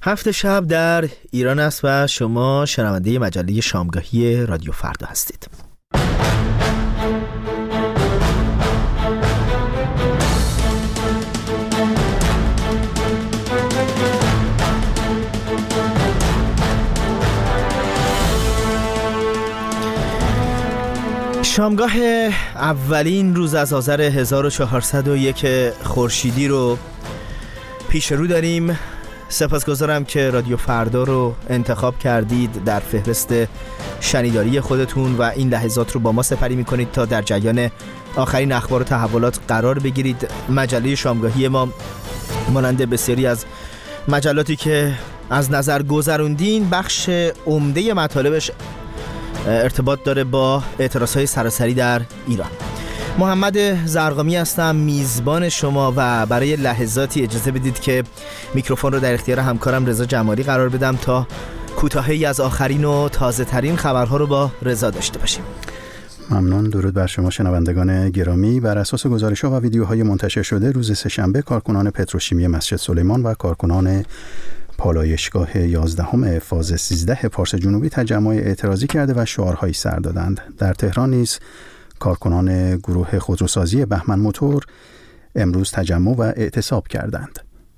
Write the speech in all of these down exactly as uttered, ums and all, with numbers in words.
هفت شب در ایران است و شما شنونده مجله شامگاهی رادیو فردا هستید. شامگاه اولین روز از آذر هزار و چهارصد و یک خورشیدی رو پیش رو داریم. سپاسگزارم که رادیو فردا رو انتخاب کردید در فهرست شنیداری خودتون و این لحظات رو با ما سپری میکنید تا در جریان آخرین اخبار و تحولات قرار بگیرید. مجله شامگاهی ما مانند بسیاری از مجلاتی که از نظر گذروندین بخش عمده مطالبش ارتباط داره با اعتراضهای سراسری در ایران. محمد زرقامی هستم، میزبان شما، و برای لحظاتی اجازه بدید که میکروفون رو در اختیار همکارم رضا جمالی قرار بدم تا کوتاهی از آخرین و تازه ترین خبرها رو با رضا داشته باشیم. ممنون. درود بر شما شنوندگان گرامی. بر اساس گزارش‌ها و ویدیوهای منتشر شده روز سه‌شنبه کارکنان پتروشیمی مسجد سلیمان و کارکنان پالایشگاه یازدهم فاز سیزده پارس جنوبی تجمع اعتراضی کرده و شعارهایی سر دادند. در تهران نیز کارکنان گروه خودروسازی بهمن موتور امروز تجمع و اعتصاب کردند.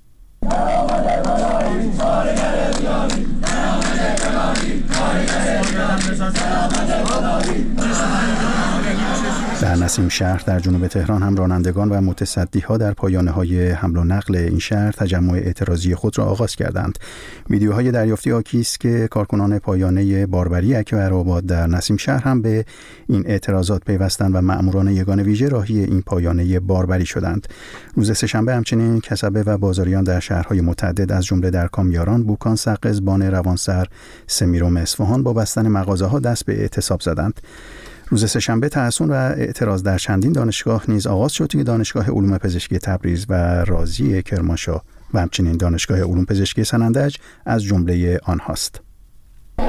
در نسیم شهر در جنوب تهران هم رانندگان و متصدی‌ها در پایانه‌های حمل و نقل این شهر تجمع اعتراضی خود را آغاز کردند. ویدیوهای دریافتی حاکی است که کارکنان پایانه باربری اکبرآباد در نسیم شهر هم به این اعتراضات پیوستند و مأموران یگان ویژه راهی این پایانه باربری شدند. روز سه‌شنبه همچنین کسبه و بازاریان در شهرهای متعدد از جمله در کامیاران، بوکان، سقز، بان، روانسر، سمیرم، اصفهان با بستن مغازه‌ها دست به اعتصاب زدند. روز سه‌شنبه تحصن و اعتراض در چندین دانشگاه نیز آغاز شد که دانشگاه علوم پزشکی تبریز و رازی کرمانشاه و همچنین دانشگاه علوم پزشکی سنندج از جمله آنهاست. مرگ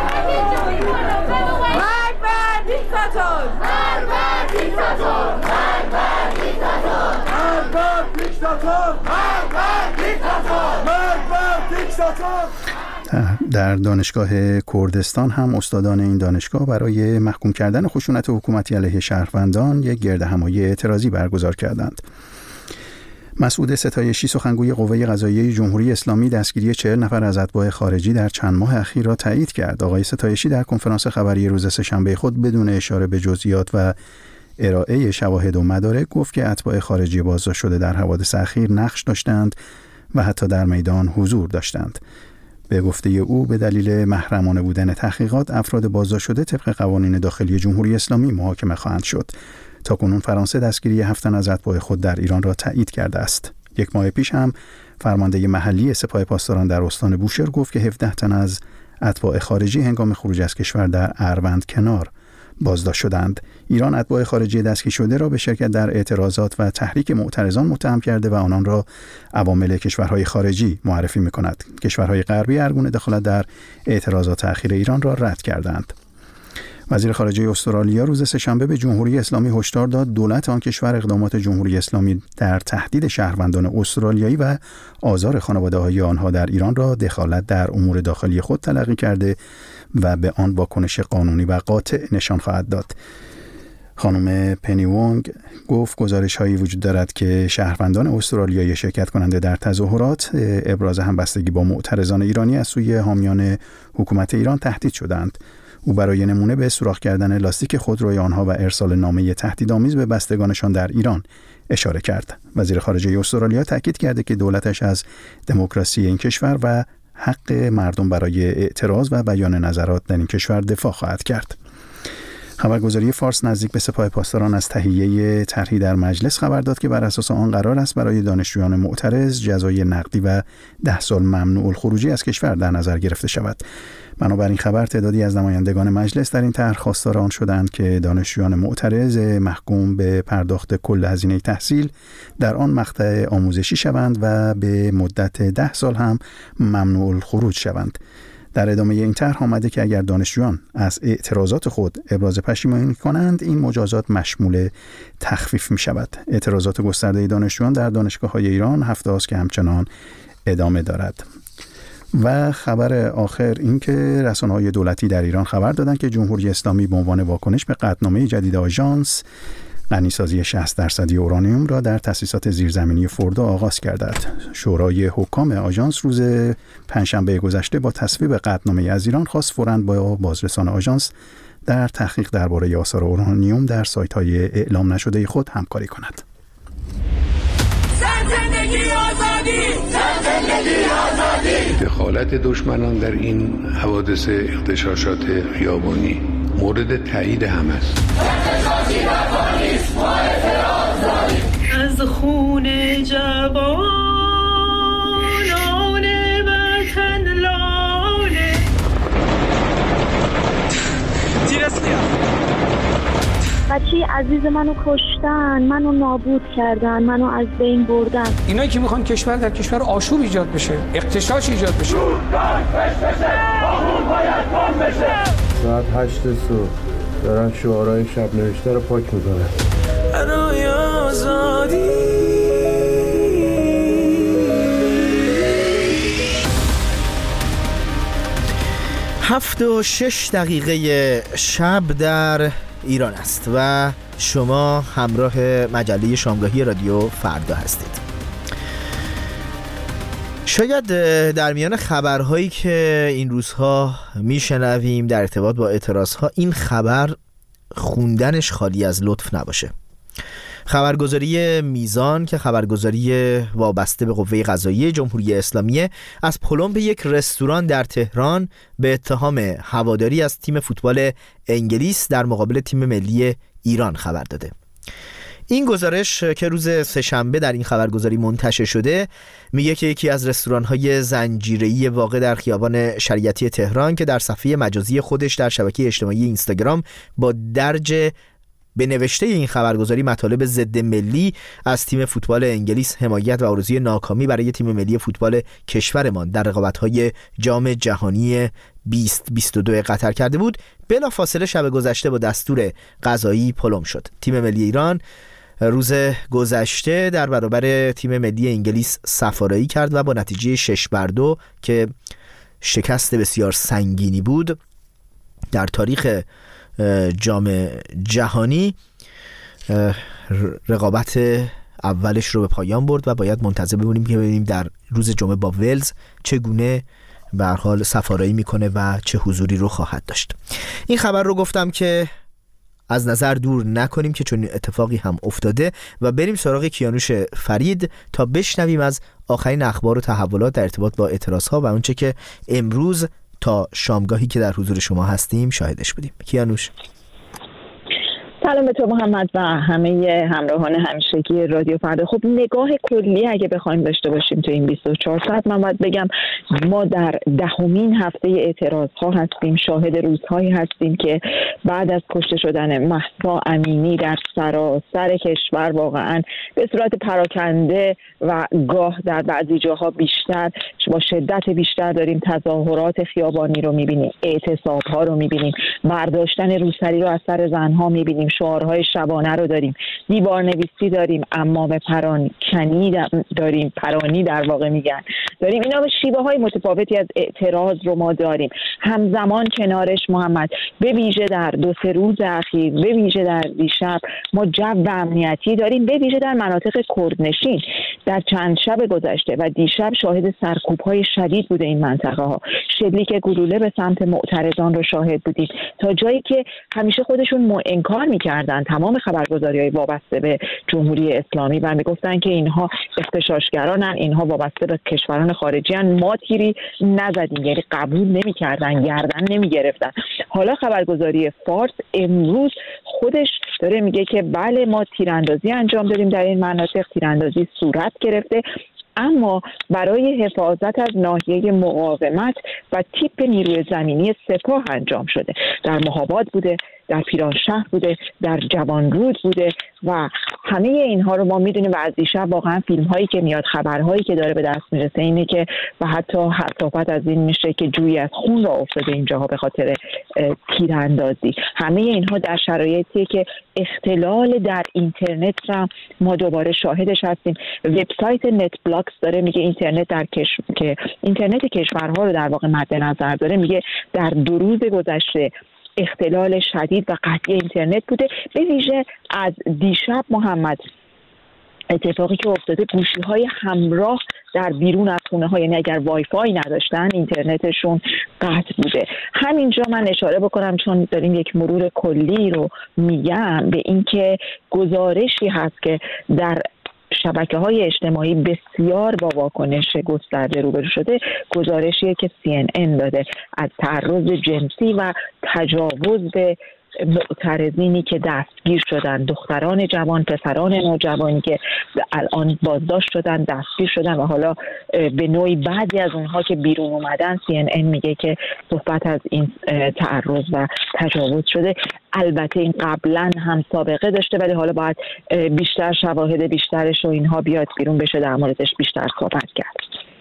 بر دیکتاتور! مرگ بر دیکتاتور! مرگ بر دیکتاتور! مرگ بر دیکتاتور! مرگ بر دیکتاتور! مرگ بر دیکتاتور! در دانشگاه کردستان هم استادان این دانشگاه برای محکوم کردن خشونت حکومتی علیه شهروندان یک گردهمایی اعتراضی برگزار کردند. مسعود ستایشی سخنگوی قوه قضاییه جمهوری اسلامی دستگیری چهل نفر از اتباع خارجی در چند ماه اخیر را تایید کرد. آقای ستایشی در کنفرانس خبری روز سه‌شنبه خود بدون اشاره به جزئیات و ارائه شواهد و مدارک گفت که اتباع خارجی بازداشت شده در حوادث اخیر نقش داشتند و حتی در میدان حضور داشتند. به گفته او به دلیل محرمانه بودن تحقیقات افراد بازداشت شده طبق قوانین داخلی جمهوری اسلامی محاکمه خواهند شد. تاکنون فرانسه دستگیری هفت تن از اتباع خود در ایران را تایید کرده است. یک ماه پیش هم فرمانده محلی سپاه پاسداران در استان بوشهر گفت که هفده تن از اتباع خارجی هنگام خروج از کشور در اروند کنار بازداشت شدند. ایران اتباع خارجی دستگیر شده را به شرکت در اعتراضات و تحریک معترضان متهم کرده و آنان را عوامل کشورهای خارجی معرفی می‌کند. کشورهای غربی هر گونه دخالت در اعتراضات اخیر ایران را رد کردند. وزیر خارجه استرالیا روز سه‌شنبه به جمهوری اسلامی هشدار داد دولت آن کشور اقدامات جمهوری اسلامی در تهدید شهروندان استرالیایی و آزار خانواده‌های آنها در ایران را دخالت در امور داخلی خود تلقی کرده و به آن واکنش قانونی و قاطع نشان خواهد داد. خانم پنی وونگ گفت گزارش‌هایی وجود دارد که شهروندان استرالیایی شرکت کننده در تظاهرات ابراز همبستگی با معترضان ایرانی از سوی حامیان حکومت ایران تهدید شدند. او برای نمونه به سوراخ کردن لاستیک خودروی آنها و ارسال نامه تهدیدآمیز به بستگانشان در ایران اشاره کرد. وزیر خارجه استرالیا تاکید کرده که دولتش از دموکراسی این کشور و حق مردم برای اعتراض و بیان نظرات در این کشور دفاع خواهد کرد. خبرگزاری فارس نزدیک به سپاه پاسداران از تهیه طرحی در مجلس خبر داد که بر اساس آن قرار است برای دانشجویان معترض جزای نقدی و ده سال ممنوع الخروجی از کشور در نظر گرفته شود. بنابراین خبر تعدادی از نمایندگان مجلس در این طرح خواستار آن شدند که دانشجویان معترض محکوم به پرداخت کل هزینه تحصیل در آن مقطع آموزشی شوند و به مدت ده سال هم ممنوع الخروج شوند. در ادامه این طرح آمده که اگر دانشجویان از اعتراضات خود ابراز پشیمانی کنند این مجازات مشمول تخفیف می شود. اعتراضات گسترده دانشجویان در دانشگاه‌های ایران هفته است که همچنان ادامه دارد. و خبر آخر این که رسانه‌های دولتی در ایران خبر دادند که جمهوری اسلامی به عنوان واکنش به قطعنامه جدید آژانس غنیسازی شصت درصدی اورانیوم را در تأسیسات زیرزمینی فردو آغاز کردند. شورای حکام آژانس روز پنجشنبه گذشته با تصویب قطعنامه از ایران خواست فوراً با بازرسان آژانس در تحقیق درباره آثار اورانیوم در سایت‌های اعلام نشده خود همکاری کند. زندگی آزادی، زندگی آزادی. دخالت دشمنان در این حوادث اغتشاشات خیابانی مورد تایید هم است. اغتشاشی نکنید، ما اعتراض داریم. از خون جوانان وطن لاله تیر اسلیا بچه عزیز منو کشتن، منو نابود کردن، منو از بین بردن. اینایی که میخوان کشور در کشور آشوب ایجاد بشه، اغتشاش ایجاد بشه. ساعت هشت صبح دارن شعارهای شب نوشته رو پاک میکنن. برای آزادی هفت و شش دقیقه شب در ایران است و شما همراه مجله شامگاهی رادیو فردا هستید. شاید در میان خبرهایی که این روزها میشنویم در ارتباط با اعتراضها این خبر خوندنش خالی از لطف نباشه. خبرگزاری میزان که خبرگزاری وابسته به قوه قضاییه جمهوری اسلامی از پلمب یک رستوران در تهران به اتهام هواداری از تیم فوتبال انگلیس در مقابل تیم ملی ایران خبر داده. این گزارش که روز سه‌شنبه در این خبرگزاری منتشر شده میگه که یکی از رستوران‌های زنجیره‌ای واقع در خیابان شریعتی تهران که در صفحه مجازی خودش در شبکه اجتماعی اینستاگرام با درج به نوشته این خبرگزاری مطالب ضد ملی از تیم فوتبال انگلیس حمایت و آرزوی ناکامی برای تیم ملی فوتبال کشورمان در رقابت‌های جام جهانی بیست بیست و دو قطر کرده بود، بلافاصله شب گذشته با دستور قضایی پلم شد. تیم ملی ایران روز گذشته در برابر تیم ملی انگلیس صف‌آرایی کرد و با نتیجه شش بر دو که شکست بسیار سنگینی بود در تاریخ جام جهانی رقابت اولش رو به پایان برد و باید منتظر بمونیم که ببینیم در روز جمعه با ولز چگونه به هر حال صف‌آرایی میکنه و چه حضوری رو خواهد داشت. این خبر رو گفتم که از نظر دور نکنیم که چون اتفاقی هم افتاده و بریم سراغ کیانوش فرید تا بشنویم از آخرین اخبار و تحولات در ارتباط با اعتراضها و اونچه که امروز تا شامگاهی که در حضور شما هستیم شاهدش بودیم. کیانوش. سلام به تو محمد و همه همراهان همیشگی رادیو فردا. خب نگاه کلی اگه بخوایم داشته باشیم تو این بیست و چهار ساعت، من باید بگم ما در دهمین هفته اعتراض ها هستیم. شاهد روزهایی هستیم که بعد از کشته شدن مهسا امینی در سراسر کشور واقعا به صورت پراکنده و گاه در بعضی جاها بیشتر با شدت بیشتر داریم تظاهرات خیابانی رو میبینیم، اعتصاب ها رو میبینیم، برداشتن روسری رو از سر زنها میبینیم، شعارهای شبانه رو داریم، دیوار نویسی داریم، عمامه پرانکنی داریم، پرانی در واقع میگن داریم. اینا به شیوه های متفاوتی از اعتراض رو ما داریم. همزمان کنارش محمد به ویژه در دو سه روز اخیر، به ویژه در دیشب ما جو امنیتی داریم، به ویژه در مناطق کردنشین. در چند شب گذشته و دیشب شاهد سرکوب‌های شدید بوده این منطقه ها. شلیک گلوله به سمت معترضان رو شاهد بودیم تا جایی که همیشه خودشون انکار می‌کردن تمام خبرگزاری‌های وابسته به جمهوری اسلامی و میگفتن که اینها اغتشاشگرانن، اینها وابسته به کشوران خارجی ان، ما تیری نزدیم، یعنی قبول نمی‌کردن، گردن نمی‌گرفتن. حالا خبرگزاری فارس امروز خودش داره میگه که بله ما تیراندازی انجام دادیم در این مناطق، تیراندازی صورت گرفته، اما برای حفاظت از ناحیه مقاومت و تیپ نیروی زمینی سپاه انجام شده. در مهاباد بوده، در پیرانشهر بوده، در جوانرود بوده و همه اینها رو ما میدونیم و از دیشب واقعا فیلم هایی که میاد، خبرهایی که داره به دست میرسه اینه که و حتی صحبت از این میشه که جویی از خون را افتاده اینجاها به خاطر تیراندازی. همه اینها در شرایطی که اختلال در اینترنت را ما دوباره شاهدش هستیم. وبسایت نت بلاکس داره میگه اینترنت در کش... که اینترنت کشورها رو در واقع مد نظر داره، میگه در دو روز گذشته اختلال شدید و قطعی اینترنت بوده. به ویژه از دیشب محمد اتفاقی که افتاده، گوشی‌های همراه در بیرون از خونه‌ها، یعنی اگر وای فای نداشتن اینترنتشون قطع بوده. همینجا من اشاره بکنم چون داریم یک مرور کلی رو میگم به اینکه گزارشی هست که در شبکه‌های اجتماعی بسیار با واکنش گسترده روبرو شده، گزارشیه که سی ان ان داده از تعرض جنسی و تجاوز به معترضینی که دستگیر شدن، دختران جوان، پسران نوجوانی که الان بازداشت شدن، دستگیر شدن و حالا به نوعی بعضی از اونها که بیرون اومدن سی ان ان میگه که صحبت از این تعرض و تجاوز شده. البته این قبلا هم سابقه داشته ولی حالا باید بیشتر شواهد بیشترش و اینها بیاد بیرون بشه در موردش بیشتر صحبت کرد.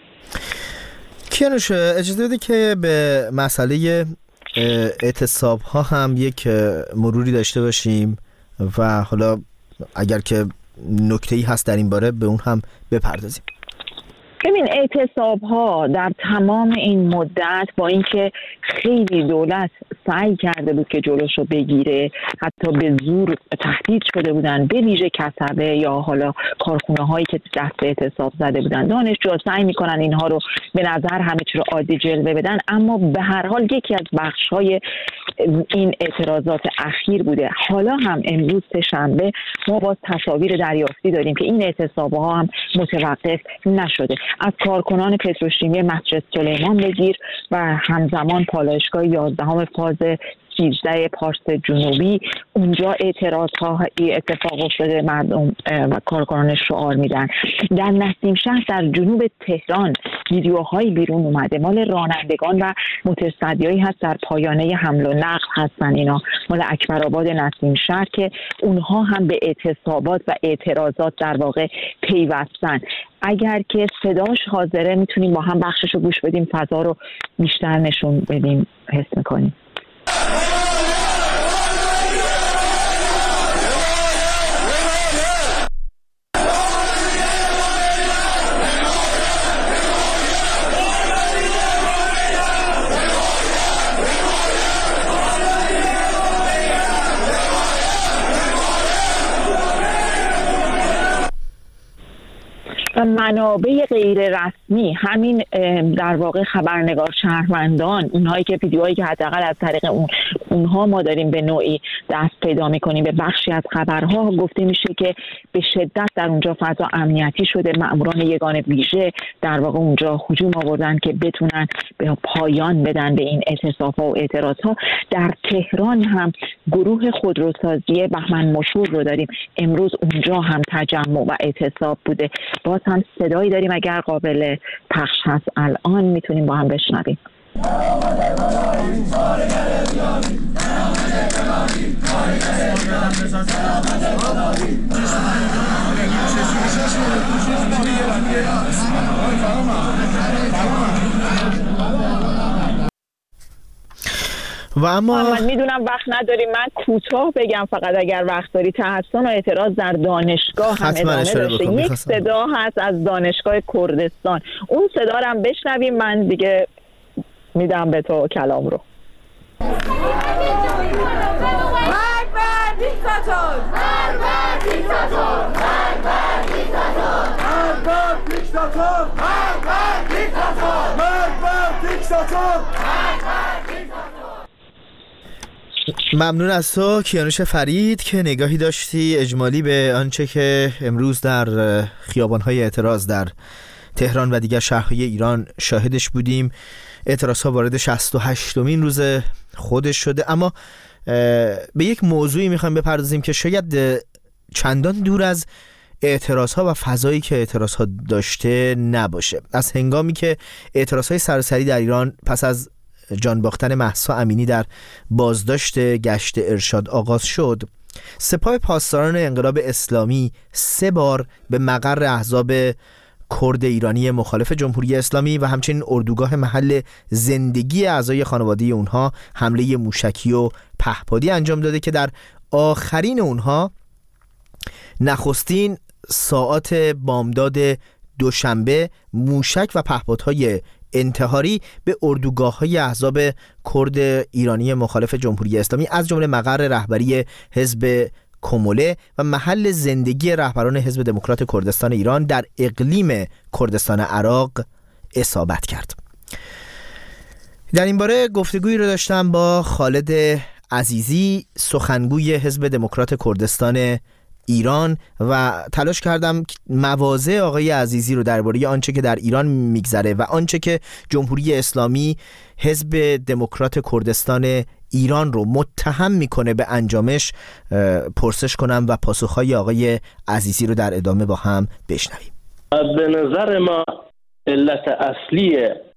کیانوش اجازه بده که به مسئله اعتصاب ها هم یک مروری داشته باشیم و حالا اگر که نکته‌ای هست در این باره به اون هم بپردازیم. ببین اعتصاب ها در تمام این مدت با اینکه خیلی دولت سعی کرده بود که جلوشو بگیره، حتی به زور تهدید شده بودن، به ویژه کسبه یا حالا کارخونه هایی که دست به اعتصاب زده بودن، دانشجو سعی میکنن اینها رو به نظر همه چی رو عادی جلوه بدن، اما به هر حال یکی از بخش های این اعتراضات اخیر بوده. حالا هم امروز سه‌شنبه ما باز تصاویر دریافتی داریم که این اعتصاب ها هم متوقف نشده. از کارکنان پتروشیمی مسجد سلیمان بگیر و همزمان پالایشگاه یازدهم فاز سیزده پارس جنوبی، اونجا اعتراض ها اتفاق افتاده، مردم و کارکنان شعار میدن. در نسیم شهر در جنوب تهران ویدیوهایی بیرون اومده مال رانندگان و متصدیایی هست در پایانه حمل و نقل هستن، اینا مال اکبرآباد نسیم شهر که اونها هم به اعتصابات و اعتراضات در واقع پیوستن. اگر که صداش حاضره میتونیم با هم بخشش رو گوش بدیم، فضا رو بیشتر نشون بدیم، حس میکنیم. منابع غیر رسمی، همین در واقع خبرنگار شهروندان، اونهایی که ویدیوهایی که حداقل از طریق اون اونها ما داریم به نوعی دست پیدا میکنیم به بخشی از خبرها، گفته میشه که به شدت در اونجا فضا امنیتی شده. مأموران یگان ویژه در واقع اونجا هجوم آوردن که بتونن به پایان بدن به این اعتصاب‌ها و اعتراض‌ها. در تهران هم گروه خودروسازی بهمن مشهور رو داریم، امروز اونجا هم تجمع و اعتصاب بوده. باز هم صدایی داریم اگر قابل پخش هست الان میتونیم با هم بشنویم. و اما من میدونم وقت نداریم، من کوتاه بگم فقط اگر وقت داری. تحسن و اعتراض در دانشگاه هم ادامه داشته. یک صدا هست از دانشگاه کردستان، اون صدا رو هم بشنویم، من دیگه میدم به تو کلام رو. مرگ بر دیکتاتور! مرگ بر دیکتاتور! مرگ بر دیکتاتور! مرگ بر دیکتاتور! مرگ بر دیکتاتور! مرگ بر دیکتاتور! مرگ بر دیکتاتور! ممنون از تو کیانوش فرید که نگاهی داشتی اجمالی به آنچه که امروز در خیابان‌های اعتراض در تهران و دیگر شهرهای ایران شاهدش بودیم. اعتراضها وارد شصت و هشتمین روز خودش شده، اما به یک موضوعی میخوایم بپردازیم که شاید چندان دور از اعتراضها و فضایی که اعتراضها داشته نباشه. از هنگامی که اعتراضهای سراسری در ایران پس از جان باختن مهسا امینی در بازداشت گشت ارشاد آغاز شد، سپاه پاسداران انقلاب اسلامی سه بار به مقر احزاب کرد ایرانی مخالف جمهوری اسلامی و همچنین اردوگاه محل زندگی اعضای خانواده اونها حمله موشکی و پهپادی انجام داده که در آخرین اونها نخستین ساعات بامداد دوشنبه موشک و پهپادهای انتحاری به اردوگاه‌های احزاب کرد ایرانی مخالف جمهوری اسلامی از جمله مقر رهبری حزب کموله و محل زندگی رهبران حزب دموکرات کردستان ایران در اقلیم کردستان عراق اصابت کرد. در این باره گفتگویی رو داشتم با خالد عزیزی، سخنگوی حزب دموکرات کردستان ایران، و تلاش کردم مواضع آقای عزیزی رو درباره آنچه که در ایران میگذره و آنچه که جمهوری اسلامی حزب دموکرات کردستان ایران رو متهم میکنه به انجامش پرسش کنم و پاسخهای آقای عزیزی رو در ادامه با هم بشنویم. به نظر ما علت اصلی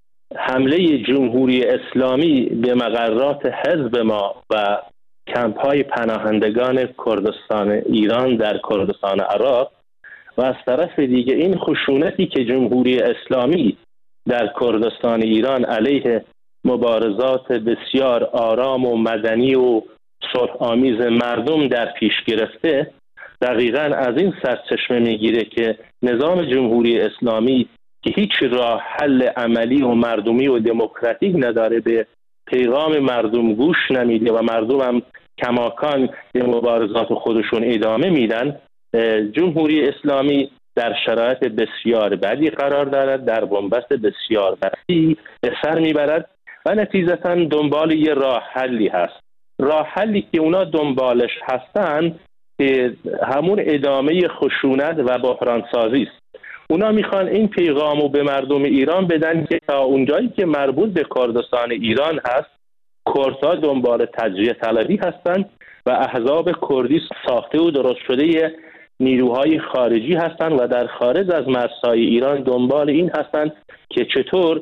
حمله جمهوری اسلامی به مقرات حزب ما و کمپ‌های پناهندگان کردستان ایران در کردستان عراق و از طرف دیگه این خشونتی که جمهوری اسلامی در کردستان ایران علیه مبارزات بسیار آرام و مدنی و صلح‌آمیز مردم در پیش گرفته، دقیقاً از این سرچشمه میگیره که نظام جمهوری اسلامی که هیچ راه حل عملی و مردمی و دموکراتیک نداره، به پیغام مردم گوش نمیده و مردم هم کماکان به مبارزات خودشون ادامه میدن. جمهوری اسلامی در شرایط بسیار بدی قرار دارد، در بنبست بسیار بدی به سر میبرد و نتیجتاً دنبال یه راه حلی هست. راه حلی که اونا دنبالش هستن که همون ادامه خشونت و بحران سازی است. اونا میخوان این پیغامو به مردم ایران بدن که تا اونجایی که مربوط به کردستان ایران هست، کردها دنبال تجزیه طلبی هستند و احزاب کردی ساخته و درست شده نیروهای خارجی هستند و در خارج از مرزهای ایران دنبال این هستند که چطور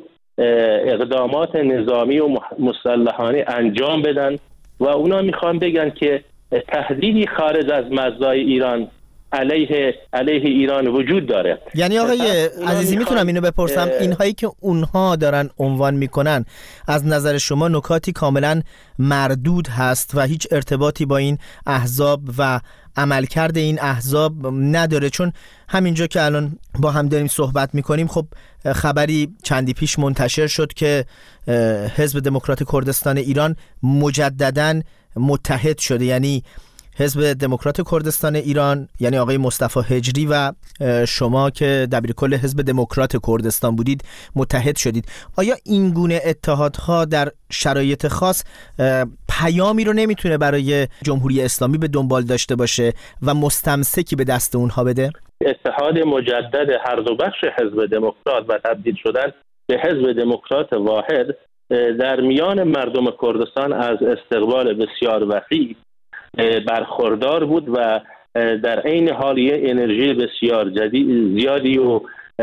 اقدامات نظامی و مسلحانه انجام بدن و اونا میخوان بگن که تهدیدی خارج از مرزهای ایران علیه علیه ایران وجود داره. یعنی آقای عزیزی میتونم اینو بپرسم، اینهایی که اونها دارن عنوان میکنن از نظر شما نکاتی کاملا مردود هست و هیچ ارتباطی با این احزاب و عملکرد این احزاب نداره؟ چون همینجا که الان با هم داریم صحبت میکنیم، خب خبری چندی پیش منتشر شد که حزب دموکرات کردستان ایران مجدداً متحد شده، یعنی حزب دموکرات کردستان ایران یعنی آقای مصطفی هجری و شما که دبیرکل حزب دموکرات کردستان بودید متحد شدید. آیا این گونه اتحادها در شرایط خاص پیامی رو نمیتونه برای جمهوری اسلامی به دنبال داشته باشه و مستمسکی به دست اونها بده؟ اتحاد مجدد هر دو بخش حزب دموکرات و تبدیل شدن به حزب دموکرات واحد در میان مردم کردستان از استقبال بسیار وسیع برخوردار بود و در عین حال یه انرژی بسیار جدید زیادی و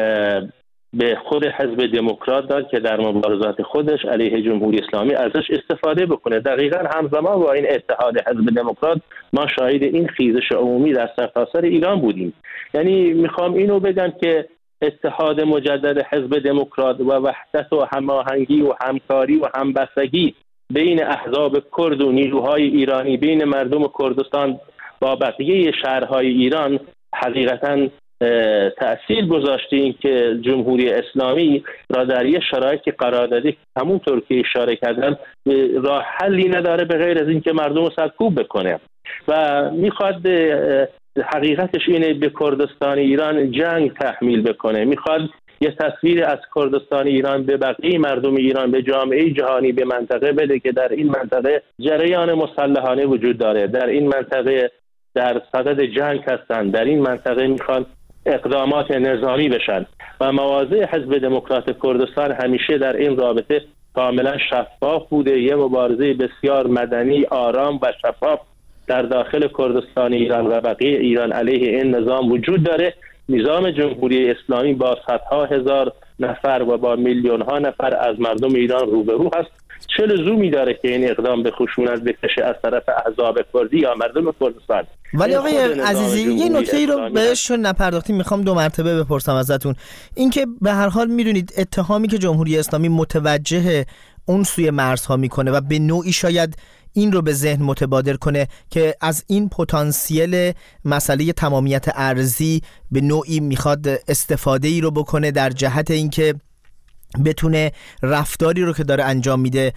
به خود حزب دموکرات داد که در مبارزات خودش علیه جمهوری اسلامی ازش استفاده بکنه. دقیقاً همزمان با این اتحاد حزب دموکرات ما شاهد این خیزش عمومی در سرتاسر ایران بودیم. یعنی میخوام اینو بگم که اتحاد مجدد حزب دموکرات و وحدت و هماهنگی و همکاری و همبستگی بین احزاب کرد و نیروهای ایرانی، بین مردم کردستان با بقیه شهرهای ایران حقیقتاً تأثیر گذاشته این که جمهوری اسلامی را در یک شرایطی قرار داده که همونطور که اشاره کردن راه حلی نداره به غیر از این که مردم رو سرکوب بکنه و میخواد حقیقتش اینه به کردستان ایران جنگ تحمیل بکنه، میخواد یه تصویر از کردستان ایران به بقیه مردم ایران، به جامعه جهانی، به منطقه بده که در این منطقه جریان مسلحانه وجود داره، در این منطقه در صدد جنگ هستن، در این منطقه میخوان اقدامات نظامی بشن و مواضع حزب دموکرات کردستان همیشه در این رابطه کاملا شفاف بوده. یه مبارزه بسیار مدنی، آرام و شفاف در داخل کردستان ایران و بقیه ایران علیه این نظام وجود داره. نظام جمهوری اسلامی با صدها هزار نفر و با میلیون ها نفر از مردم ایران روبرو هست. چه لزومی داره که این اقدام به خشونت بکشه از طرف احزاب کردی یا مردم کردستان؟ ولی آقای عزیزی یه نکته رو بهش نپرداختیم، میخوام دو مرتبه بپرسم ازتون. اینکه به هر حال میدونید اتهامی که جمهوری اسلامی متوجه اون سوی مرزها میکنه و به نوعی شاید این رو به ذهن متبادر کنه که از این پتانسیل مسئله تمامیت ارضی به نوعی میخواد استفاده ای رو بکنه در جهت اینکه بتونه رفتاری رو که داره انجام میده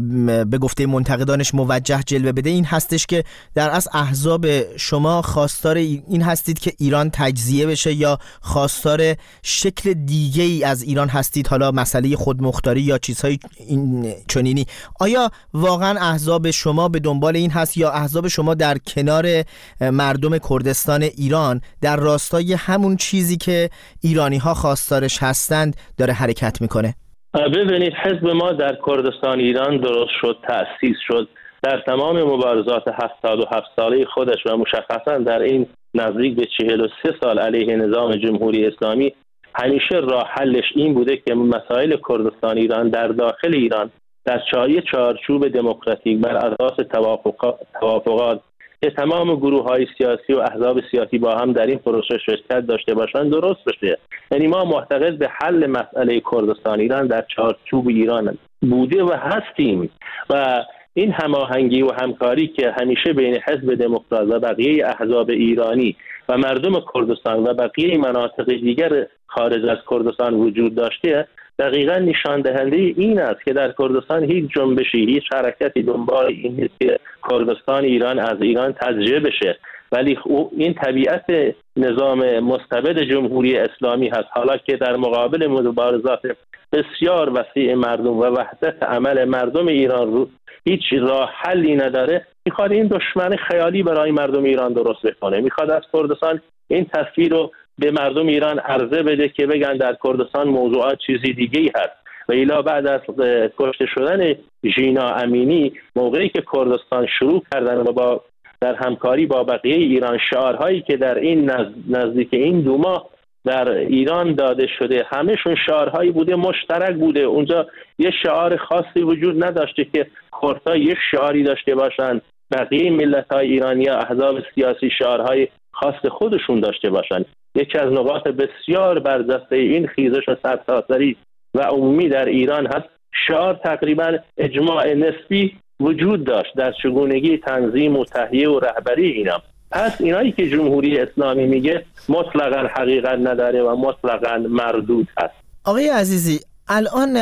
به گفته منتقدانش موجه جلوه بده. این هستش که در از احزاب شما خواستار این هستید که ایران تجزیه بشه یا خواستار شکل دیگه ای از ایران هستید، حالا مسئله خودمختاری یا چیزهای این چنینی. آیا واقعا احزاب شما به دنبال این هست یا احزاب شما در کنار مردم کردستان ایران در راستای همون چیزی که ایرانی ها خواستارش هستند داره حرکت میکنه؟ ببینید، حزب ما در کردستان ایران درست شد، تأسیس شد در تمام مبارزات هفتاد و هفت ساله خودش و مشخصا در این نزدیک به چهل و سه سال علیه نظام جمهوری اسلامی همیشه راه حلش این بوده که مسائل کردستان ایران در داخل ایران در چای چارچوب دموکراتیک بر اساس توافقات توافقات که تمام گروه‌های سیاسی و احزاب سیاسی با هم در این پروسه شرکت داشته باشند درست بشه. یعنی ما معتقد به حل مسئله کردستان ایران در چارچوب ایران بوده و هستیم و این هماهنگی و همکاری که همیشه بین حزب دموکرات و بقیه احزاب ایرانی و مردم کردستان و بقیه مناطق دیگر خارج از کردستان وجود داشته دقیقاً نشان دهنده این است که در کردستان هیچ جنبشی، هیچ حرکتی دنبال این نیست که کردستان ایران از ایران تجزیه بشه، ولی این طبیعت نظام مستبد جمهوری اسلامی هست. حالا که در مقابل مبارزات بسیار وسیع مردم و وحدت عمل مردم ایران رو هیچ راه حلی نداره، میخواد این دشمن خیالی برای مردم ایران درست بکنه، میخواد از کردستان این تصویر رو به مردم ایران عرضه بده که بگن در کردستان موضوعات چیزی دیگه‌ای هست. و الا بعد از کشته شدن ژینا امینی، موقعی که کردستان شروع کردن و با در همکاری با بقیه ایران شعارهایی که در این نزدیک این دو ماه در ایران داده شده همهشون شعارهایی بوده مشترک بوده. اونجا یه شعار خاصی وجود نداشته که کردها یک شعاری داشته باشن، بقیه ملت‌های ایرانی یا احزاب سیاسی شعارهای خاص خودشون داشته باشن. یکی از نقاط بسیار برجسته این خیزش سرتاسری و عمومی در ایران هست شعار تقریبا اجماع نسبی وجود داشت در چگونگی تنظیم و تهیه و رهبری اینا. پس اینایی که جمهوری اسلامی میگه مطلقاً حقیقت نداره و مطلقاً مردود هست. آقای عزیزی، الان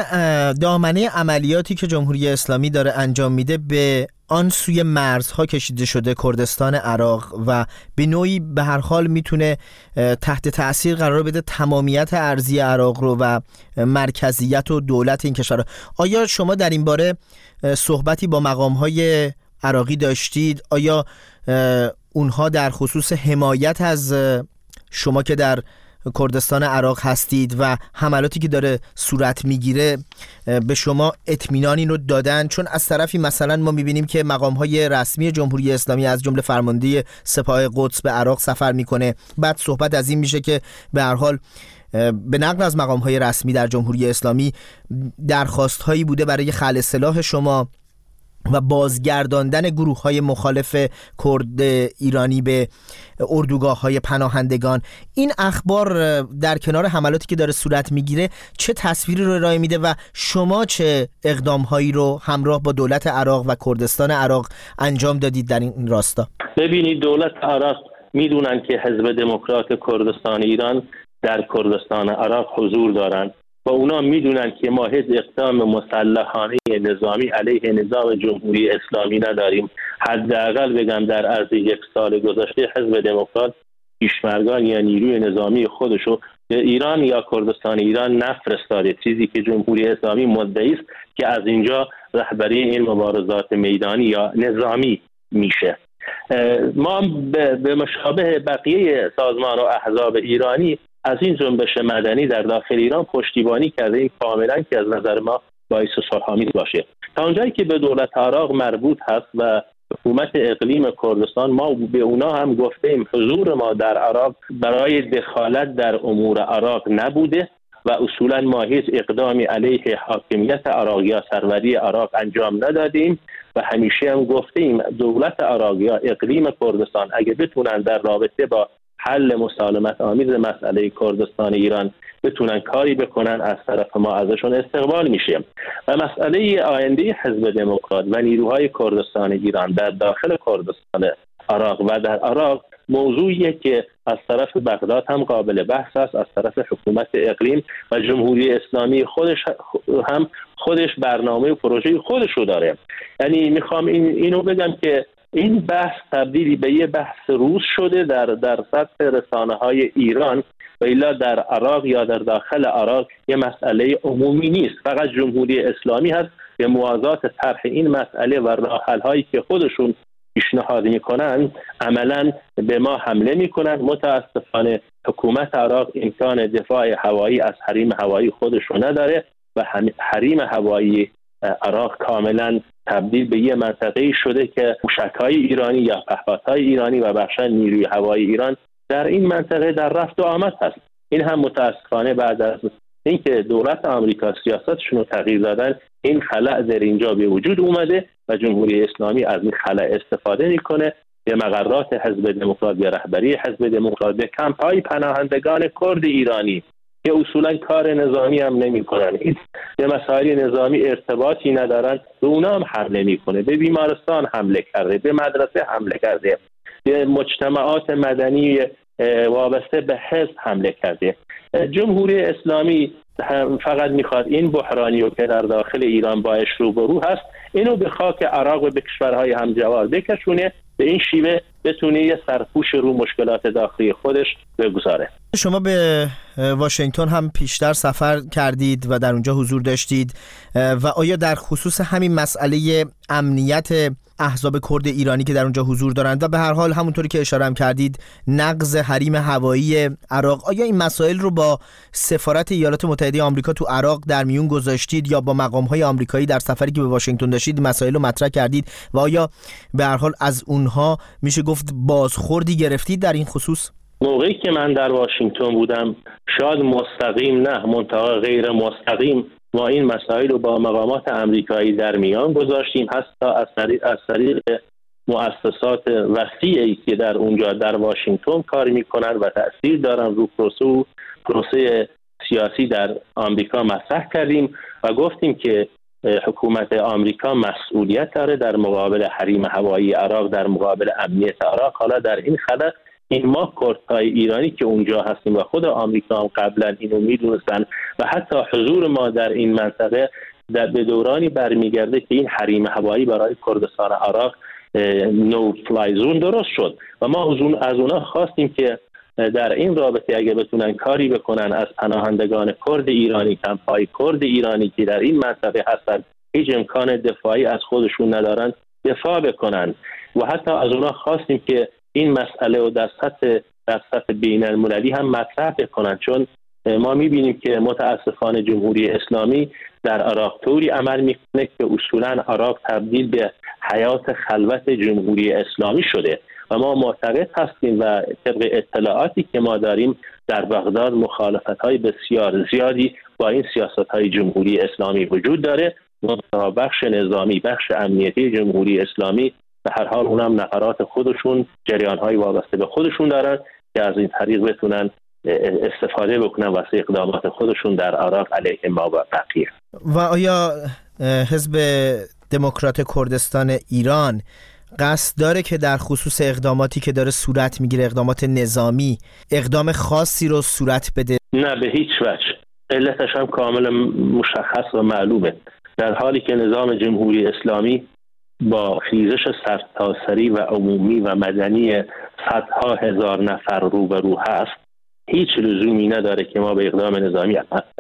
دامنه عملیاتی که جمهوری اسلامی داره انجام میده به آن سوی مرزها کشیده شده کردستان عراق و به نوعی به هر حال میتونه تحت تأثیر قرار بده تمامیت ارضی عراق رو و مرکزیت و دولت این کشور. آیا شما در این باره صحبتی با مقام‌های عراقی داشتید؟ آیا اونها در خصوص حمایت از شما که در کردستان عراق هستید و حملاتی که داره صورت میگیره به شما اطمینانی رو دادن؟ چون از طرفی مثلا ما میبینیم که مقام‌های رسمی جمهوری اسلامی از جمله فرمانده سپاه قدس به عراق سفر میکنه، بعد صحبت از این میشه که به هر حال به نقل از مقام‌های رسمی در جمهوری اسلامی درخواست‌هایی بوده برای خلع سلاح شما و بازگرداندن گروه‌های مخالف کرد ایرانی به اردوگاه‌های پناهندگان. این اخبار در کنار حملاتی که داره صورت میگیره چه تصویری رو ارائه میده و شما چه اقدام‌هایی رو همراه با دولت عراق و کردستان عراق انجام دادید در این راستا؟ ببینید، دولت عراق میدونن که حزب دموکرات کردستان ایران در کردستان عراق حضور دارن و اونا میدونن که ما هیچ اقدام مسلحانه نظامی علیه نظام جمهوری اسلامی نداریم. حداقل بگم در عرض یک سال گذشته حزب دموکرات پیشمرگان یا نیروی نظامی خودشو به ایران یا کردستان ایران نفرستاده، چیزی که جمهوری اسلامی مدعی است که از اینجا رهبری این مبارزات میدانی یا نظامی میشه. ما به مشابه بقیه سازمان و احزاب ایرانی از این جنبش مدنی در داخل ایران پشتیبانی کرده، این کاملا که از نظر ما باعث صلح‌آمیز باشه. تا اونجایی که به دولت عراق مربوط هست و حکومت اقلیم کردستان، ما به اونا هم گفتیم حضور ما در عراق برای دخالت در امور عراق نبوده و اصولا ما هیچ اقدامی علیه حاکمیت عراق یا سروری عراق انجام ندادیم و همیشه هم گفتیم دولت عراق یا اقلیم کردستان اگه بتونن در رابطه با حل مسالمت آمیز مسئله کردستان ایران بتونن کاری بکنن، از طرف ما ازشون استقبال میشه. و مسئله آینده حزب دموکرات و نیروهای کردستان ایران در داخل کردستان عراق و در عراق موضوعیه که از طرف بغداد هم قابل بحث است، از طرف حکومت اقلیم و جمهوری اسلامی خودش هم خودش برنامه و پروژه خودش رو داره. یعنی میخوام این اینو بگم که این بحث تبدیلی به یه بحث روز شده در در سطح رسانه‌های ایران و الا در عراق یا در داخل عراق یه مسئله عمومی نیست، فقط جمهوری اسلامی هست به موازات طرح این مسئله و راه حل‌هایی که خودشون پیشنهاد میکنن عملاً به ما حمله میکنن. متاسفانه حکومت عراق امکان دفاع هوایی از حریم هوایی خودش رو نداره و حریم هوایی عراق کاملاً تبدیل به یه منطقه‌ای شده که موشک‌های ایرانی یا پهپادهای ایرانی و بخش نیروی هوایی ایران در این منطقه در رفت و آمد هست. این هم متاسفانه بعد از اینکه دولت آمریکا سیاستشون رو تغییر دادن این خلأ در اینجا به وجود اومده و جمهوری اسلامی از این خلأ استفاده میکنه به مقرات حزب دموکرات یا رهبری حزب دموکرات به کمپ‌های پناهندگان کرد ایرانی که اصولا کار نظامی هم نمی‌کنن، هیچ به مسائل نظامی ارتباطی ندارن، به اونا هم حمله میکنه، به بیمارستان حمله کرده، به مدرسه حمله کرده، به مجتمعات مدنی وابسته به حزب حمله کرده. جمهوری اسلامی فقط میخواد این بحرانی رو که در داخل ایران باش روبرو هست اینو به خاک عراق و به کشورهای همجوار بکشونه، به این شیوه بتونه یه سرپوش رو مشکلات داخلی خودش بگذاره. شما به واشنگتن هم پیشتر سفر کردید و در اونجا حضور داشتید و آیا در خصوص همین مسئله امنیت احزاب کرد ایرانی که در اونجا حضور دارند و به هر حال همونطوری که اشاره هم کردید نقض حریم هوایی عراق، آیا این مسائل رو با سفارت ایالات متحده آمریکا تو عراق در میون گذاشتید یا با مقام‌های آمریکایی در سفری که به واشنگتن داشتید مسائل رو مطرح کردید و آیا به هر حال از اونها میشه گفت بازخوردی گرفتید در این خصوص؟ موقعی که من در واشنگتن بودم شاید مستقیم نه منطقه غیر مستقیم ما این مسائل رو با مقامات آمریکایی در میان گذاشتیم، حتی از طریق از طریق مؤسسات وسیعی که در اونجا در واشنگتن کار میکنن و تأثیر دارن رو پروسه پروسه سیاسی در آمریکا مطرح کردیم و گفتیم که حکومت آمریکا مسئولیت داره در مقابل حریم هوایی عراق، در مقابل امنیت عراق. حالا در این خلأ این ما کردهای ایرانی که اونجا هستیم و خود آمریکا هم قبلا اینو میدونستن و حتی حضور ما در این منطقه در به دورانی برمیگرده که این حریم هوایی برای کردستان عراق نو فلای زون درست شد و ما از اونها خواستیم که در این رابطه اگه بتونن کاری بکنن از پناهندگان کرد ایرانی، کمپ‌های کرد ایرانی که در این منطقه هستن هیچ امکان دفاعی از خودشون ندارن دفاع بکنن و حتی از اونها خواستیم که این مسئله رو در سطح در سطح بین المللی هم مطرح بکنن، چون ما میبینیم که متاسفانه جمهوری اسلامی در عراق طوری عمل میکنه که اصولا عراق تبدیل به حیات خلوت جمهوری اسلامی شده و ما معتقد هستیم و طبق اطلاعاتی که ما داریم در بغداد مخالفت‌های بسیار زیادی با این سیاست‌های جمهوری اسلامی وجود داره و بخش نظامی، بخش امنیتی جمهوری اسلامی به هر حال اونم نفرات خودشون جریان‌های وابسته به خودشون دارن که از این طریق بتونن استفاده بکنن واسه اقدامات خودشون در عراق علیه ما و بقیه. و آیا حزب دموکرات کردستان ایران قصد داره که در خصوص اقداماتی که داره صورت میگیره، اقدامات نظامی، اقدام خاصی رو صورت بده؟ نه به هیچ وجه. علتش هم کاملا مشخص و معلومه. در حالی که نظام جمهوری اسلامی با خیزش سرتاسری و عمومی و مدنی صدها هزار نفر روبرو هست هیچ لزومی نداره که ما به اقدام نظامی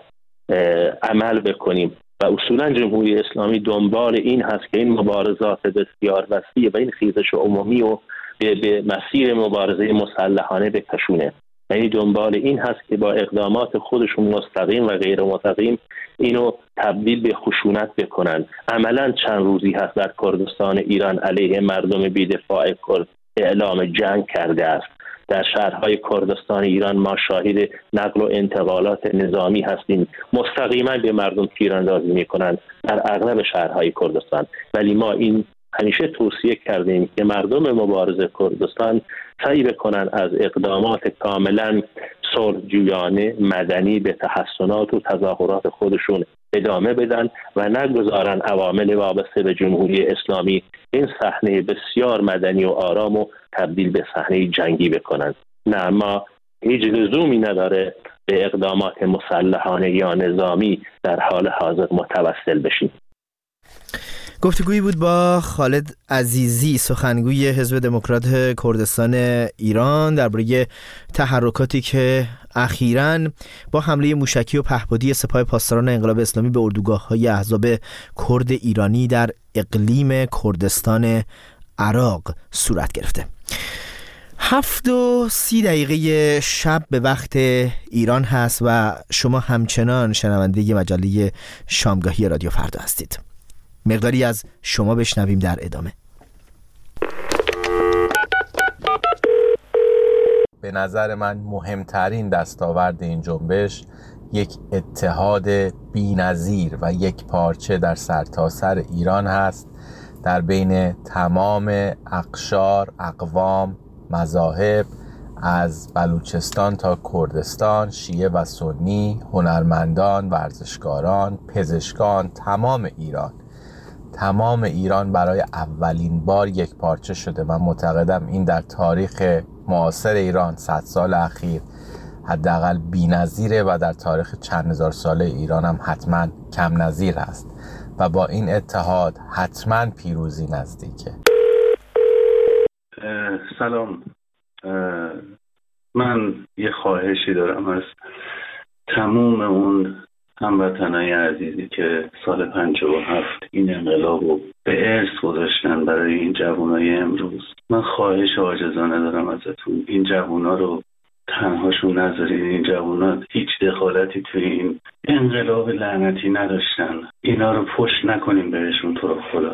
عمل بکنیم و اصولا جمهوری اسلامی دنبال این هست که این مبارزات بسیار وسیع و این خیزش عمومی رو به, به مسیر مبارزه مسلحانه بکشونه. یعنی دنبال این هست که با اقدامات خودشون مستقیم و غیر مستقیم اینو تبدیل به خشونت بکنن. عملا چند روزی هست در کردستان ایران علیه مردم بی‌دفاع کرد اعلام جنگ کرده است. در شهرهای کردستان ایران ما شاهد نقل و انتقالات نظامی هستیم، مستقیما به مردم تیراندازی میکنند در اغلب شهرهای کردستان. ولی ما این همیشه توصیه کردیم که مردم مبارز کردستان سعی بکنن از اقدامات کاملا صلح‌جویانه مدنی به تحسنات و تظاهرات خودشون ادامه بدن و نگذارن عوامل وابسته به جمهوری اسلامی این صحنه بسیار مدنی و آرام و تبدیل به صحنه جنگی بکنن. نه، ما هیچ لزومی نداره به اقدامات مسلحانه یا نظامی در حال حاضر متوسل بشیم. گفتگویی بود با خالد عزیزی، سخنگوی حزب دموکرات کردستان ایران، درباره تحرکاتی که اخیراً با حمله موشکی و پهپادی سپاه پاسداران انقلاب اسلامی به اردوگاه‌های احزاب کرد ایرانی در اقلیم کردستان عراق صورت گرفته. هفت و سی دقیقه شب به وقت ایران هست و شما همچنان شنونده مجله شامگاهی رادیو فردا هستید. مقداری از شما بشنویم در ادامه. به نظر من مهمترین دستاورد این جنبش یک اتحاد بی‌نظیر و یک پارچه در سرتاسر ایران هست، در بین تمام اقشار، اقوام، مذاهب، از بلوچستان تا کردستان، شیعه و سنی، هنرمندان، ورزشکاران، پزشکان، تمام ایران تمام ایران برای اولین بار یک پارچه شده. من معتقدم این در تاریخ معاصر ایران صد سال اخیر حداقل بی‌نظیره و در تاریخ چند هزار ساله ایران هم حتما کم نظیر هست و با این اتحاد حتما پیروزی نزدیکه. سلام، من یه خواهشی دارم از تموم اون هموطنای عزیزی که سال پنجاه و هفت این انقلاب رو به ارث گذاشتن برای این جوانای امروز. من خواهش عاجزانه دارم ازتون، این جوانا رو تنهاشون نذارین. این جوانا هیچ دخالتی توی این انقلاب لعنتی نداشتن، اینا رو پشت نکنیم بهشون تو رو خدا.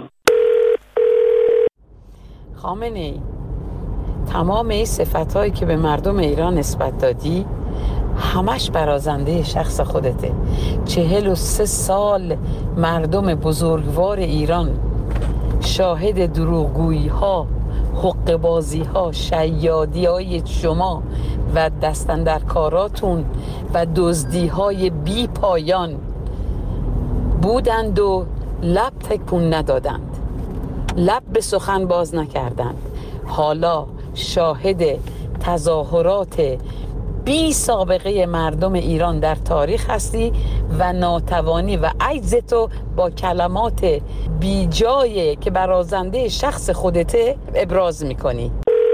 خامنه‌ای، تمام این صفتایی که به مردم ایران نسبت دادی همش برازنده شخص خودته. چهل و سه سال مردم بزرگوار ایران شاهد دروغگویی ها، حقه بازی ها، شیادی های شما و دستاندرکاراتون و دزدی های بی پایان بودند و لب تکون ندادند، لب به سخن باز نکردند. حالا شاهد تظاهرات بی سابقه مردم ایران در تاریخ هستی و ناتوانی و عجز تو با کلمات بی جای که برازنده شخص خودته ابراز میکنی.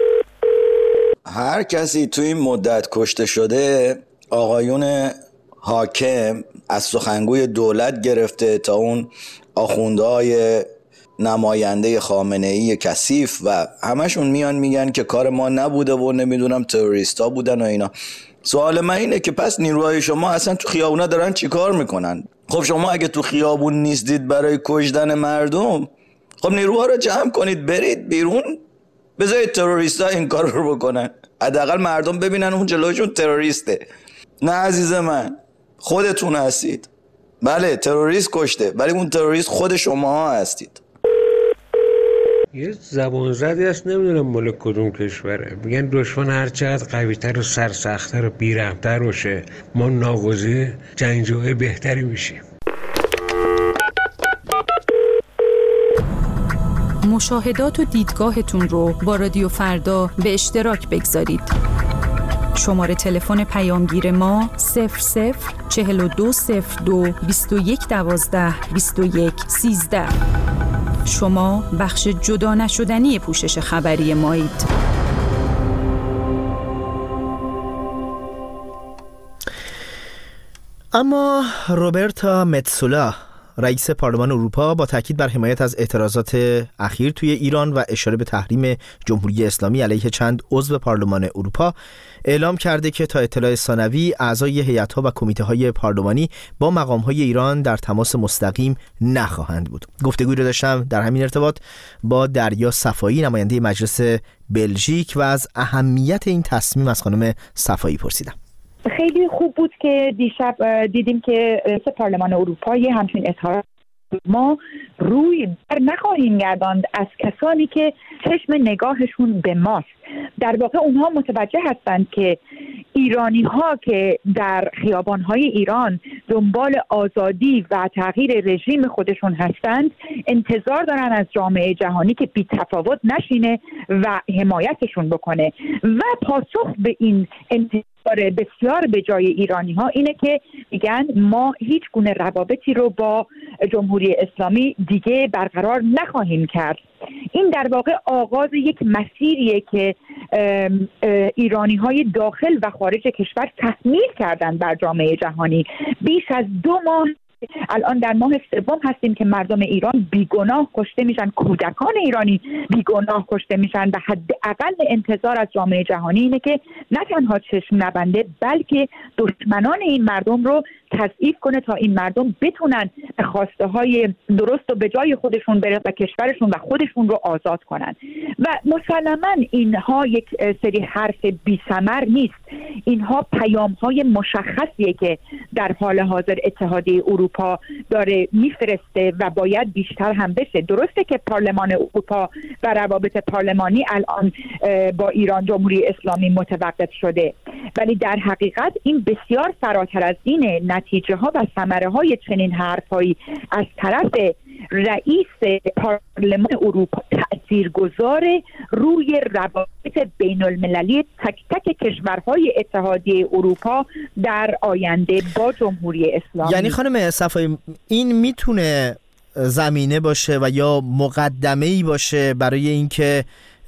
هر کسی توی این مدت کشته شده، آقایون حاکم از سخنگوی دولت گرفته تا اون آخوندهای نماینده خامنه‌ای کثیف و همشون میان میگن که کار ما نبوده و نمیدونم تروریستا بودن و اینا. سوال من اینه که پس نیروهای شما اصلا تو خیابونا دارن چی کار میکنن؟ خب شما اگه تو خیابون نیستید برای کشتن مردم، خب نیروها رو جمع کنید، برید بیرون، بذارید تروریستا این کار رو بکنن، حداقل مردم ببینن اون جلوشون تروریسته. نه عزیز من، خودتون هستید. بله تروریست کشته، ولی اون تروریست خود شما هستید. یه زبان زدی هست، نمیدونم مال کدوم کشوره، میگن دشمن هر چقدر قوی‌تر و سرسخت‌تر و بی‌رحم‌تر باشه ما ناگزیر جنگجوی بهتری میشیم. مشاهدات و دیدگاهتون رو با رادیو فردا به اشتراک بگذارید. شماره تلفن پیامگیر ما صفر صفر چهل و دو صفر دو بیست و یک دوازده بیست و یک سیزده. شما بخش جدا نشدنی پوشش خبری مایید. اما روبرتا متسولا، رئیس پارلمان اروپا با تاکید بر حمایت از اعتراضات اخیر توی ایران و اشاره به تحریم جمهوری اسلامی علیه چند عضو پارلمان اروپا اعلام کرده که تا اطلاع ثانوی اعضای هیئت‌ها و کمیته‌های پارلمانی با مقام‌های ایران در تماس مستقیم نخواهند بود. گفتگویی رو داشتم در همین ارتباط با دریا صفایی، نماینده مجلس بلژیک، و از اهمیت این تصمیم از خانم صفایی پرسیدم. خیلی خوب بود که دیشب دیدیم که رئیس پارلمان اروپا یه همچین اظهار، ما روی بر نخواهیم گرداند از کسانی که چشم نگاهشون به ماست. در واقع اونها متوجه هستند که ایرانی ها که در خیابان های ایران دنبال آزادی و تغییر رژیم خودشون هستند انتظار دارن از جامعه جهانی که بی تفاوت نشینه و حمایتشون بکنه. و پاسخ به این انتظار بسیار به جای ایرانی ها اینه که میگن ما هیچ گونه روابطی رو با جمهوری اسلامی دیگه برقرار نخواهیم کرد. این در واقع آغاز یک مسیریه که ایرانی های داخل و خارج کشور تحمیل کردن بر جامعه جهانی. بیش از دو ماه، الان در ماه سوم هستیم که مردم ایران بیگناه کشته میشن، کودکان ایرانی بیگناه کشته میشن و حداقل انتظار از جامعه جهانی اینه که نه تنها چشم نبنده بلکه دشمنان این مردم رو تضعیف کنه تا این مردم بتونن خواسته های درست و به جای خودشون بره و کشورشون و خودشون رو آزاد کنن. و مسلماً اینها یک سری حرف بی ثمر نیست، اینها پیام های مشخصیه که در حال حاضر اتحادیه اروپا داره میفرسته و باید بیشتر هم بشه. درسته که پارلمان اروپا و روابط پارلمانی الان با ایران جمهوری اسلامی متوقف شده، ولی در حقیقت این بسیار فراتر از اینه. نتیجه ها و ثمره های چنین حرفایی از طرف رئیس پارلمان اروپا تاثیرگذار روی روابط بین المللی تک تک کشورهای اتحادیه اروپا در آینده با جمهوری اسلامی. یعنی خانم صفایی این میتونه زمینه باشه و یا مقدمه‌ای باشه برای اینکه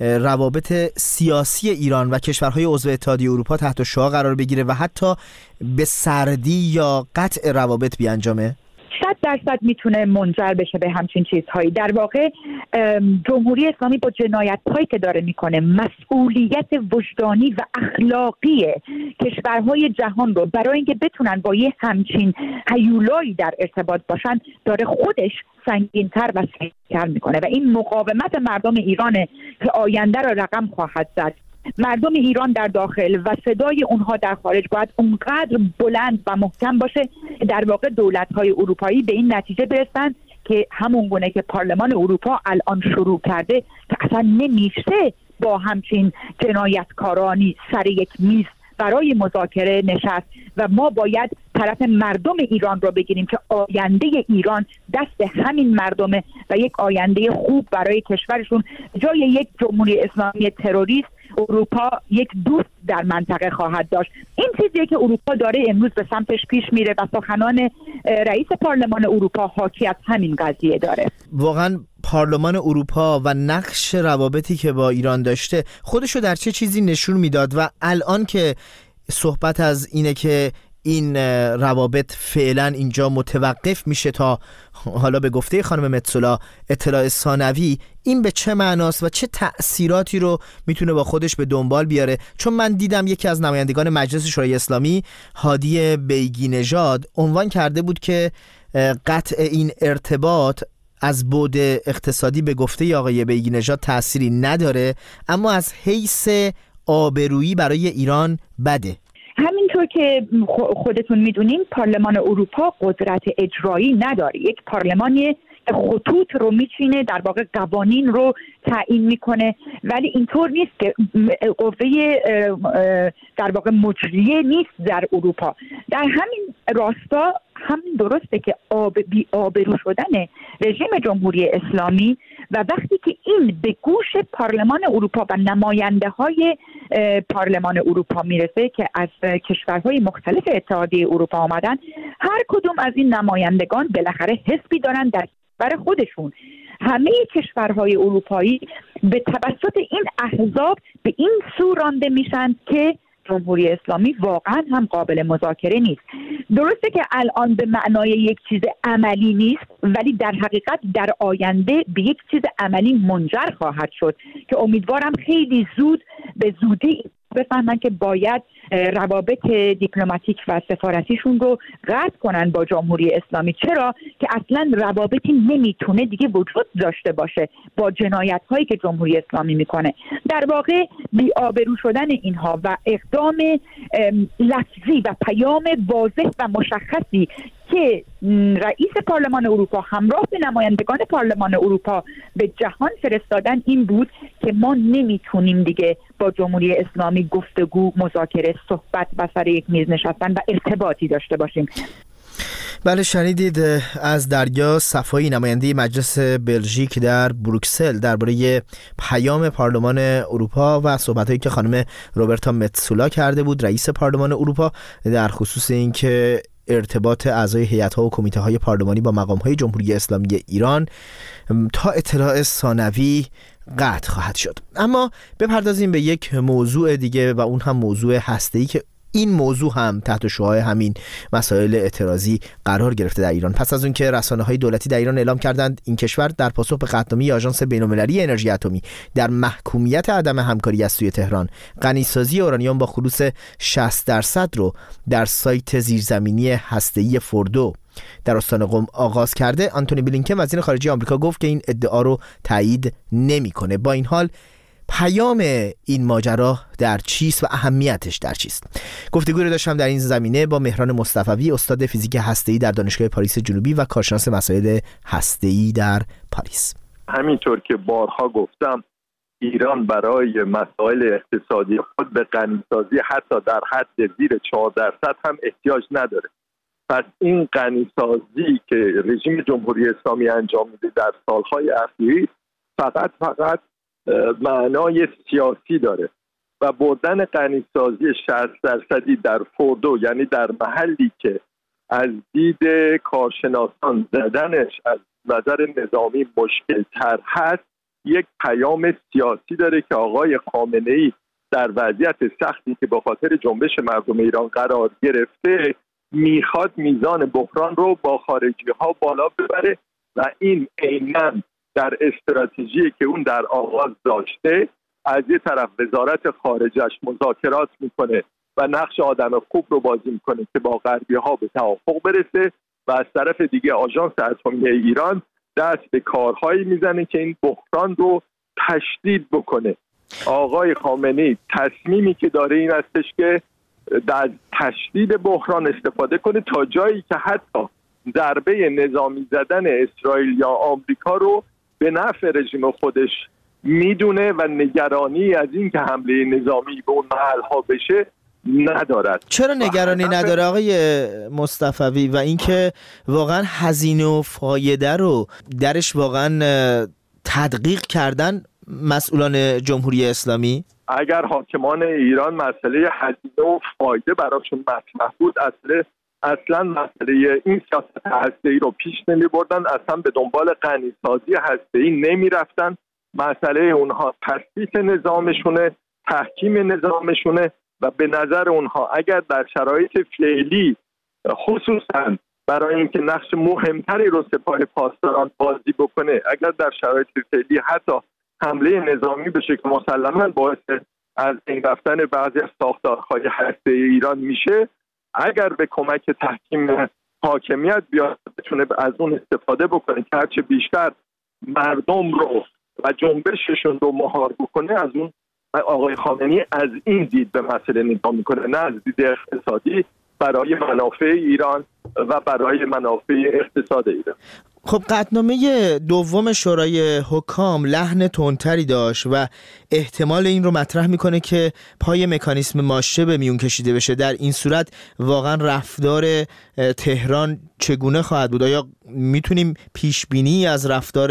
روابط سیاسی ایران و کشورهای عضو اتحادیه اروپا تحت شعاع قرار بگیره و حتی به سردی یا قطع روابط بیانجامه؟ صد درصد میتونه منجر بشه به همچین چیزهایی. در واقع جمهوری اسلامی با جنایت‌هایی که داره میکنه مسئولیت وجدانی و اخلاقی کشورهای جهان رو برای اینکه بتونن با یه همچین هیولایی در ارتباط باشن داره خودش سنگین‌تر و سنگین‌تر میکنه و این مقاومت مردم ایرانه که آینده را رقم خواهد زد. مردم ایران در داخل و صدای اونها در خارج باید اونقدر بلند و محکم باشه در واقع دولت‌های اروپایی به این نتیجه برسن که همون گونه که پارلمان اروپا الان شروع کرده که اصلا نمیشه با همچین جنایتکارانی سر یک میز برای مذاکره نشست و ما باید طرف مردم ایران رو بگیریم که آینده ایران دست همین مردمه و یک آینده خوب برای کشورشون جای یک جمهوری اسلامی تروریست اروپا یک دوست در منطقه خواهد داشت. این چیزیه که اروپا داره امروز به سمتش پیش میره و سخنان رئیس پارلمان اروپا حاکی از همین قضیه داره. واقعا پارلمان اروپا و نقش روابطی که با ایران داشته خودشو در چه چیزی نشون میداد و الان که صحبت از اینه که این روابط فعلا اینجا متوقف میشه تا حالا به گفته خانم متسولا اطلاع ثانوی، این به چه معناست و چه تأثیراتی رو میتونه با خودش به دنبال بیاره؟ چون من دیدم یکی از نمایندگان مجلس شورای اسلامی هادی بیگی نژاد عنوان کرده بود که قطع این ارتباط از بعد اقتصادی به گفته آقای بیگی نژاد تأثیری نداره اما از حیث آبرویی برای ایران بده. همینطور که خودتون میدونین پارلمان اروپا قدرت اجرایی نداره، یک پارلمانی خطوط رو میچینه، در واقع قوانین رو تعیین میکنه، ولی اینطور نیست که قوه در واقع مجریه نیست در اروپا. در همین راستا همین درسته که آب بی آبرو شدن رژیم جمهوری اسلامی و وقتی که این به گوش پارلمان اروپا و نماینده های پارلمان اروپا میرسه که از کشورهای مختلف اتحادیه اروپا آمدن، هر کدوم از این نمایندگان بالاخره حزبی دارن در کشور خودشون. همه کشورهای اروپایی به توسط این احزاب به این سو رانده میشن که جمهوری اسلامی واقعا هم قابل مذاکره نیست. درسته که الان به معنای یک چیز عملی نیست، ولی در حقیقت در آینده به یک چیز عملی منجر خواهد شد که امیدوارم خیلی زود به زودی بفهمن که باید روابط دیپلماتیک و سفارتیشون رو قطع کنن با جمهوری اسلامی. چرا؟ که اصلا روابطی نمیتونه دیگه وجود داشته باشه با جنایت هایی که جمهوری اسلامی میکنه. در واقع بی‌آبرو شدن اینها و اقدام لفظی و پیام واضح و مشخصی که رئیس پارلمان اروپا همراه به نمایندگان پارلمان اروپا به جهان فرستادن این بود که ما نمیتونیم دیگه با جمهوری اسلامی گفتگو، مذاکره، صحبت و سر یک میز نشستن و ارتباطی داشته باشیم. بله، شنیدید از دریا صفایی، نماینده مجلس بلژیک در بروکسل، درباره پیام پارلمان اروپا و صحبت‌هایی که خانم روبرتا متسولا کرده بود، رئیس پارلمان اروپا، در خصوص اینکه ارتباط اعضای هیئت‌ها و کمیته‌های پارلمانی با مقام‌های جمهوری اسلامی ایران تا اطلاع ثانوی قطع خواهد شد. اما بپردازیم به یک موضوع دیگه و اون هم موضوع هسته‌ای که این موضوع هم تحت شعاع همین مسائل اعتراضی قرار گرفته در ایران. پس از اون که رسانه‌های دولتی در ایران اعلام کردند این کشور در پاسخ به قطعنامه آژانس بین‌المللی انرژی اتمی در محکومیت عدم همکاری از سوی تهران، غنیسازی اورانیوم با خلوص شصت درصد رو در سایت زیرزمینی هسته‌ای فوردو در استان قم آغاز کرده، آنتونی بلینکن وزیر خارجه آمریکا گفت که این ادعا رو تایید نمی‌کنه. با این حال پیام این ماجرا در چیست و اهمیتش در چیست؟ گفتگوی رو داشتم در این زمینه با مهران مصطفوی، استاد فیزیک هسته‌ای در دانشگاه پاریس جنوبی و کارشناس مسائل هسته‌ای در پاریس. همینطور که بارها گفتم، ایران برای مسائل اقتصادی خود به غنیسازی حتی در حد زیر چهار درصد هم احتیاج نداره. پس این غنیسازی که رژیم جمهوری اسلامی انجام میده در سالهای اخیر فقط فقط معنای سیاسی داره و بردن غنیسازی شصت درصدی در فوردو، یعنی در محلی که از دید کارشناسان زدنش از نظر نظامی مشکل تر هست، یک پیام سیاسی داره که آقای خامنه‌ای در وضعیت سختی که به خاطر جنبش مردم ایران قرار گرفته میخواد میزان بحران رو با خارجی ها بالا ببره و این عیناً در استراتژی که اون در آغاز داشته، از یه طرف وزارت خارجش مذاکرات میکنه و نقش آدم خوب رو بازی میکنه که با غربی ها به توافق برسه و از طرف دیگه آژانس اتمی ایران دست به کارهایی میزنه که این بحران رو تشدید بکنه. آقای خامنه‌ای تصمیمی که داره این هستش که در تشدید بحران استفاده کنه تا جایی که حتی ضربه نظامی زدن اسرائیل یا آمریکا رو به نفع رژیم خودش میدونه و نگرانی از این که حمله نظامی به اون محل‌ها بشه ندارد. چرا نگرانی نداره آقای مصطفوی و اینکه واقعا هزینه و فایده رو درش واقعا تدقیق کردن مسئولان جمهوری اسلامی؟ اگر حاکمان ایران مسئله هزینه و فایده براشون مطرح بود، اصلا اصلا مسئله این سیاست هسته‌ای رو پیش نمی بردن، اصلا به دنبال غنیسازی هسته‌ای نمی رفتن. مسئله اونها تثبیت نظامشونه، تحکیم نظامشونه و به نظر اونها اگر در شرایط فعلی خصوصا برای اینکه نقش مهمتری رو سپاه پاسداران بازی بکنه، اگر در شرایط فعلی حتی حمله نظامی بشه که مسلماً باعث از این رفتن بعضی از ساختارهای هسته‌ای ایران میشه، اگر به کمک تحکیم حاکمیت بیاد بتونه از اون استفاده بکنه که هرچه بیشتر مردم رو و جنبششون رو مهار بکنه، از اون آقای خامنه‌ای از این دید به مسئله نگاه میکنه، نه از دید اقتصادی برای منافع ایران و برای منافع اقتصاد ایران. خب قطعنامه دوم شورای حکام لحن تندتری داشت و احتمال این رو مطرح میکنه که پای مکانیسم ماشه به میون کشیده بشه. در این صورت واقعا رفتار تهران چگونه خواهد بود؟ آیا میتونیم پیش بینی از رفتار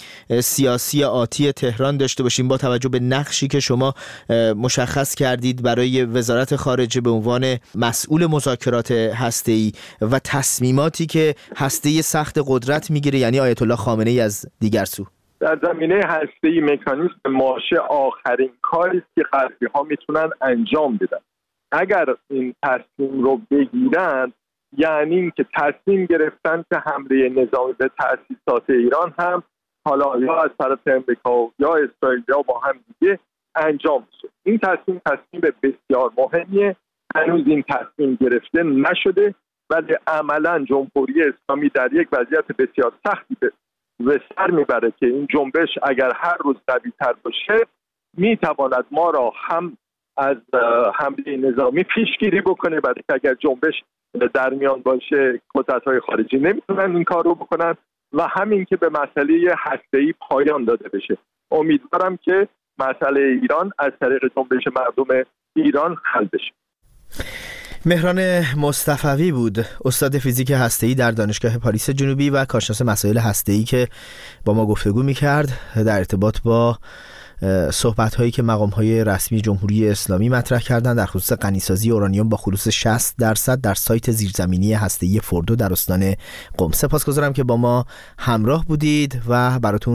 سیاسی آتی تهران داشته باشیم با توجه به نقشی که شما مشخص کردید برای وزارت خارجه به عنوان مسئول مذاکرات هسته‌ای و تصمیماتی که هسته سخت قدرت میگیره، یعنی آیت الله خامنه‌ای از دیگر سو؟ در زمینه هسته‌ای مکانیزم ماشه آخرین کاری است که غربی‌ها میتونن انجام بدن. اگر این تصمیم رو بگیرن یعنی این که تصمیم گرفتن که حمله نظامی به تأسیسات ایران هم حالا یا از طرف امریکا یا اسرائیل یا با هم دیگه انجام شد. این تصمیم تصمیم بسیار مهمیه. هنوز این تصمیم گرفته نشده ولی عملا جمهوری اسلامی در یک وضعیت بسیار سختی به سر میبره که این جنبش اگر هر روز قوی‌تر باشه میتواند ما را هم از حمله نظامی پیشگیری بکنه، برای که اگر جنبش در میان باشه قدرت‌های خارجی نمیتونن این کار رو بکنن و همین که به مسئله هسته‌ای پایان داده بشه. امیدوارم که مسئله ایران از طریق جنبش مردم ایران حل بشه. مهران مصطفوی بود، استاد فیزیک هسته‌ای در دانشگاه پاریس جنوبی و کارشناس مسائل هسته‌ای که با ما گفتگو می‌کرد در ارتباط با صحبت‌هایی که مقام‌های رسمی جمهوری اسلامی مطرح کردند در خصوص غنیسازی اورانیوم با خلوص شصت درصد در سایت زیرزمینی هسته‌ای فوردو در استان قم. سپاسگزارم که با ما همراه بودید و براتون